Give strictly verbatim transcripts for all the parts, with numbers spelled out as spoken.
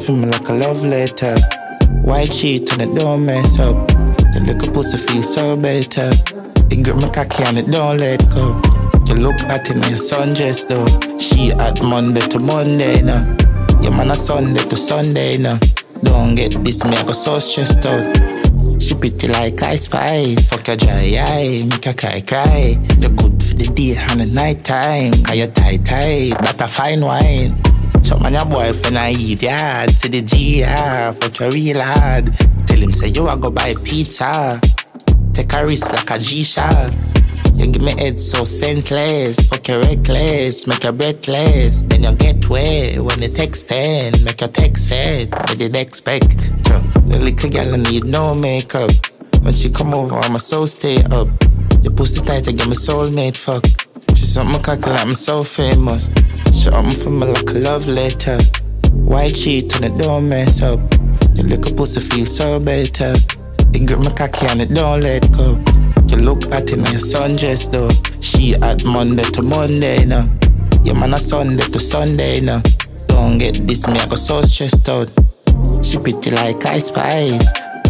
for me like a love letter. Why cheat and it don't mess up? The little pussy feel so better. It grip my cocky and it don't let go. You look at it and your sundress though. She at Monday to Monday now. Your man a Sunday to Sunday now. Don't get this, me I go so stressed out. She pretty like ice spice. Fuck your dry eye, make her cry cry. You're good for the day and the night time. Cause you tight tight, that a fine wine. So man your boyfriend I eat yard. See the G R, fuck your real hard. Tell him say you a go buy pizza. Take a risk like a G-Shock. You give me head so senseless. Fuck you reckless, make you breathless. Then you get wet when you text ten. Make your text set, I did expect. Yo, the little girl need no makeup. When she come over, I'ma so stay up. Your pussy tight, I get me soulmate fuck. She suck my cocky like I'm so famous. She up me for me like a love letter. Why cheat and it don't mess up? Your little pussy feel so better. It grip my cocky and it don't let go. You look at it and your sundress though. She at Monday to Monday now. Your man a Sunday to Sunday now. Don't get this, me I go so stressed out. She pretty like ice spice.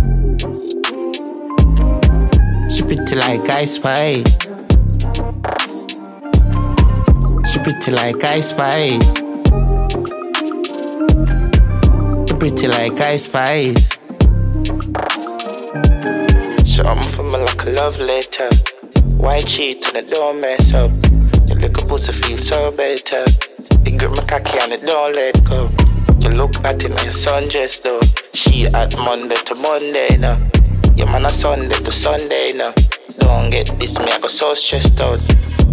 She pretty like ice spice. She pretty like ice spice. She pretty like ice spice. Show me for me like a love letter. Why cheat and it don't mess up? Your little pussy feel so better. It grip my cocky and it don't let go. You look at it and your sundress though. She at Monday to Monday now. Your man a Sunday to Sunday now. Don't get this, me I go so stressed out.